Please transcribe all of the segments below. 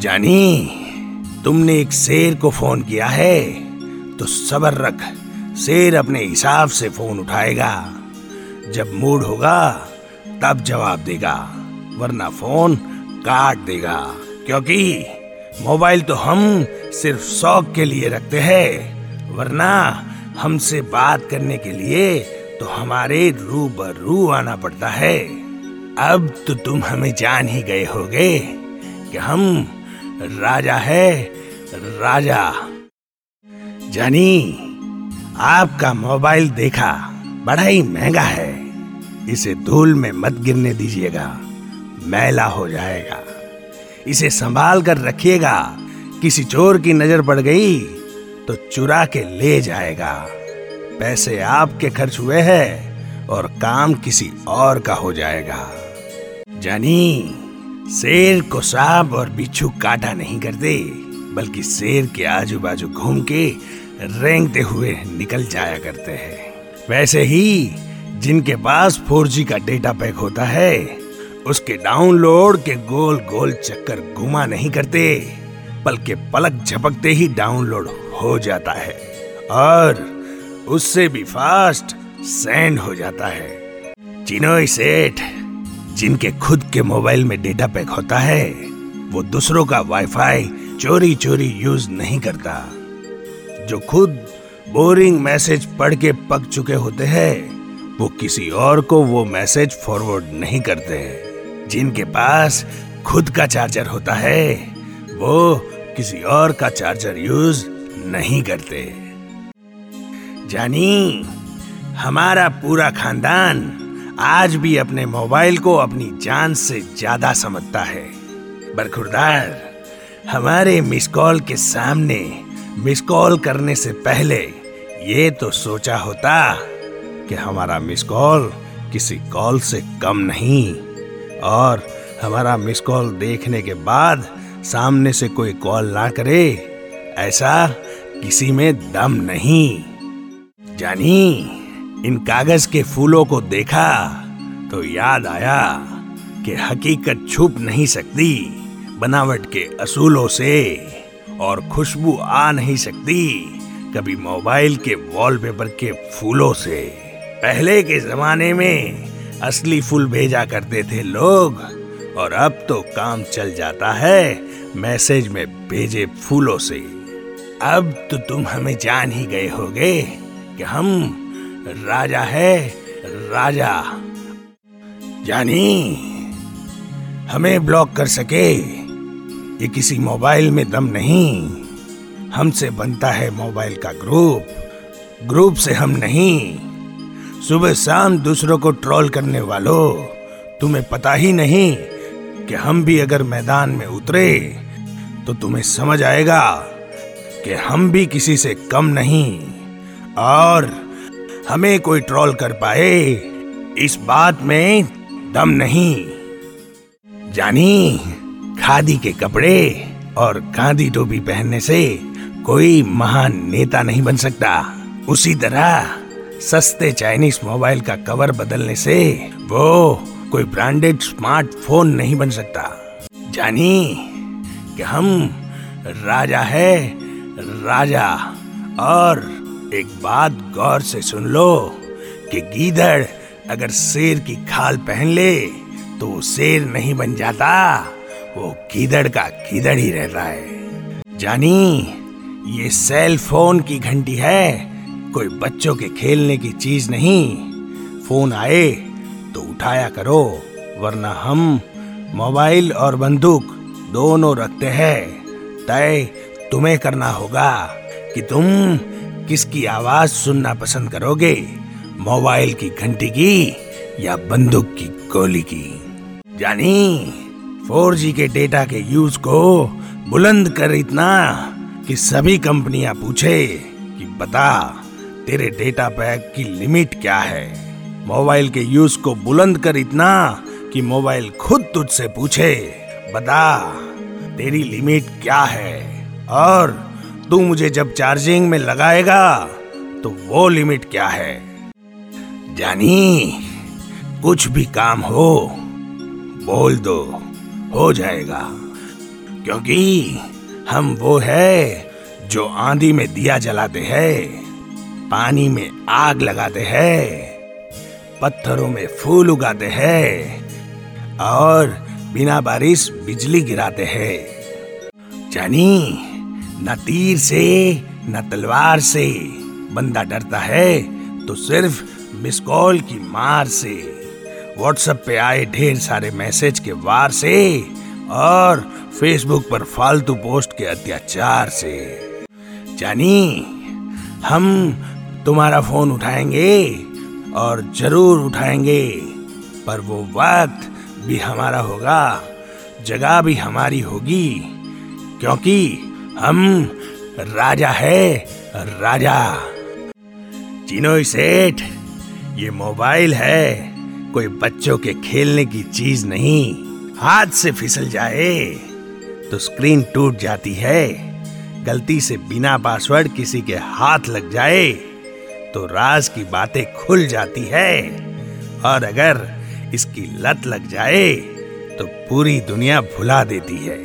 जानी, तुमने एक शेर को फोन किया है तो सब्र रख, शेर अपने हिसाब से फोन उठाएगा। जब मूड होगा तब जवाब देगा, वरना फोन काट देगा। क्योंकि मोबाइल तो हम सिर्फ शौक के लिए रखते हैं, वरना हमसे बात करने के लिए तो हमारे रूबरू आना पड़ता है। अब तो तुम हमें जान ही गए होगे कि हम राजा है, राजा। जानी, आपका मोबाइल देखा बड़ा ही महंगा है, इसे धूल में मत गिरने दीजिएगा, मैला हो जाएगा। इसे संभाल कर रखिएगा, किसी चोर की नजर पड़ गई तो चुरा के ले जाएगा। पैसे आपके खर्च हुए हैं और काम किसी और का हो जाएगा। जानी, शेर को सांप और बिच्छू काटा नहीं करते, बल्कि शेर के आजू बाजू घूम के रेंगते हुए निकल जाया करते हैं। वैसे ही जिनके पास 4G का डेटा पैक होता है, उसके डाउनलोड के गोल गोल चक्कर घुमा नहीं करते, बल्कि पलक झपकते ही डाउनलोड हो जाता है और उससे भी फास्ट सेंड हो जाता है। चिनोई सेठ, जिनके खुद के मोबाइल में डेटा पैक होता है, वो दूसरों का वाईफाई चोरी चोरी यूज नहीं करता। जो खुद बोरिंग मैसेज पढ़ के पक चुके होते हैं, वो किसी और को वो मैसेज फॉरवर्ड नहीं करते। जिनके पास खुद का चार्जर होता है, वो किसी और का चार्जर यूज नहीं करते। जानी, हमारा पूरा खानदान आज भी अपने मोबाइल को अपनी जान से ज्यादा समझता है। बरखुरदार, हमारे मिस कॉल के सामने मिस कॉल करने से पहले ये तो सोचा होता कि हमारा मिस कॉल किसी कॉल से कम नहीं, और हमारा मिस कॉल देखने के बाद सामने से कोई कॉल ना करे, ऐसा किसी में दम नहीं। जानी, इन कागज के फूलों को देखा तो याद आया कि हकीकत छुप नहीं सकती बनावट के असूलों से, और खुशबू आ नहीं सकती कभी मोबाइल के वॉलपेपर के फूलों से। पहले के जमाने में असली फूल भेजा करते थे लोग, और अब तो काम चल जाता है मैसेज में भेजे फूलों से। अब तो तुम हमें जान ही गए होगे कि हम राजा है, राजा। जानी, हमें ब्लॉक कर सके ये किसी मोबाइल में दम नहीं, हमसे बनता है मोबाइल का ग्रुप से हम नहीं। सुबह शाम दूसरों को ट्रोल करने वालों, तुम्हें पता ही नहीं कि हम भी अगर मैदान में उतरे तो तुम्हें समझ आएगा कि हम भी किसी से कम नहीं, और हमें कोई ट्रोल कर पाए इस बात में दम नहीं। जानी, खादी के कपड़े और गांधी टोपी पहनने से कोई महान नेता नहीं बन सकता, उसी तरह सस्ते चाइनीज मोबाइल का कवर बदलने से वो कोई ब्रांडेड स्मार्टफोन नहीं बन सकता। जानी कि हम राजा है, राजा। और एक बात गौर से सुन लो कि गीदड़ अगर शेर की खाल पहन ले तो वो शेर नहीं बन जाता, वो गीदड़ का गीदड़ ही रहता है। जानी, ये सेल फोन की घंटी है, कोई बच्चों के खेलने की चीज नहीं। फोन आए तो उठाया करो, वरना हम मोबाइल और बंदूक दोनों रखते हैं। तय तुम्हें करना होगा कि तुम किसकी आवाज सुनना पसंद करोगे, मोबाइल की घंटी की या बंदूक की गोली की। जानी, 4G के डेटा के यूज को बुलंद कर इतना कि सभी कंपनियां पूछे कि बता तेरे डेटा पैक की लिमिट क्या है। मोबाइल के यूज को बुलंद कर इतना कि मोबाइल खुद तुझसे पूछे, बता तेरी लिमिट क्या है, और तू मुझे जब चार्जिंग में लगाएगा तो वो लिमिट क्या है। जानी, कुछ भी काम हो बोल दो, हो जाएगा। क्योंकि हम वो है जो आंधी में दिया जलाते हैं, पानी में आग लगाते हैं, पत्थरों में फूल उगाते हैं और बिना बारिश बिजली गिराते हैं। जानी, न तीर से न तलवार से बंदा डरता है तो सिर्फ मिस कॉल की मार से, व्हाट्सएप पे आए ढेर सारे मैसेज के वार से और फेसबुक पर फालतू पोस्ट के अत्याचार से। जानी, हम तुम्हारा फोन उठाएंगे और जरूर उठाएंगे, पर वो वक्त भी हमारा होगा, जगह भी हमारी होगी, क्योंकि हम राजा है, राजा। चिनोई सेठ, ये मोबाइल है, कोई बच्चों के खेलने की चीज नहीं। हाथ से फिसल जाए तो स्क्रीन टूट जाती है, गलती से बिना पासवर्ड किसी के हाथ लग जाए तो राज की बातें खुल जाती है, और अगर इसकी लत लग जाए तो पूरी दुनिया भुला देती है।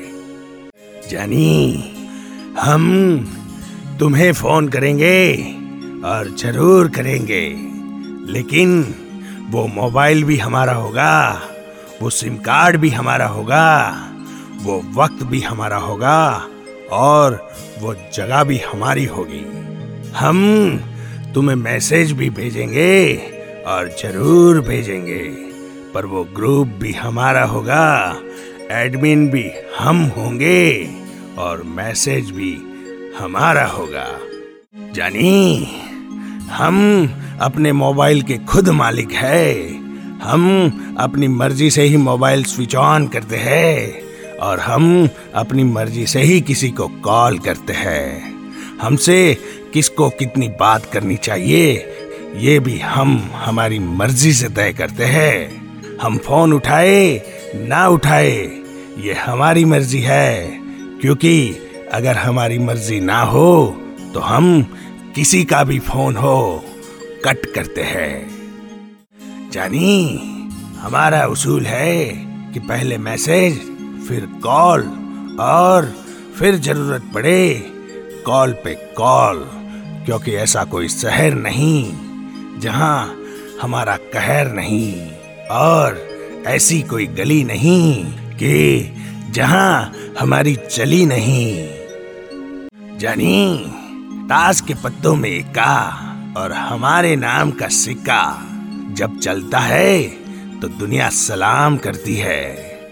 जानी, हम तुम्हें फोन करेंगे और जरूर करेंगे, लेकिन वो मोबाइल भी हमारा होगा, वो सिम कार्ड भी हमारा होगा, वो वक्त भी हमारा होगा और वो जगह भी हमारी होगी। हम तुम्हें मैसेज भी भेजेंगे और जरूर भेजेंगे, पर वो ग्रुप भी हमारा होगा, एडमिन भी हम होंगे और मैसेज भी हमारा होगा। जानी, हम अपने मोबाइल के खुद मालिक है, हम अपनी मर्जी से ही मोबाइल स्विच ऑन करते हैं और हम अपनी मर्जी से ही किसी को कॉल करते हैं। हमसे किसको कितनी बात करनी चाहिए ये भी हम हमारी मर्जी से तय करते हैं। हम फोन उठाए ना उठाए ये हमारी मर्जी है, क्योंकि अगर हमारी मर्जी ना हो तो हम किसी का भी फोन हो कट करते हैं। जानी, हमारा उसूल है कि पहले मैसेज, फिर कॉल और फिर जरूरत पड़े कॉल पे कॉल, क्योंकि ऐसा कोई शहर नहीं जहां हमारा कहर नहीं, और ऐसी कोई गली नहीं कि जहां हमारी चली नहीं। जानी, ताश के पत्तों में इक्का और हमारे नाम का सिक्का जब चलता है तो दुनिया सलाम करती है।